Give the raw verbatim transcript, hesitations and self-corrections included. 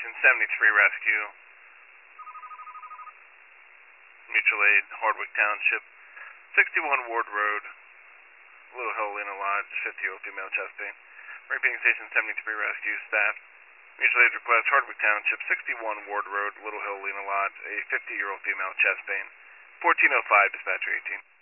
Station seventy-three Rescue. Mutual Aid, Hardwick Township, sixty-one Ward Road, Little Hill, Lena Lodge, fifty-year-old female chest pain. Repeating Station seventy-three Rescue staff. Mutual Aid request, Hardwick Township, sixty-one Ward Road, Little Hill, Lena Lodge, a fifty-year-old female chest pain. fourteen oh five, dispatcher eighteen.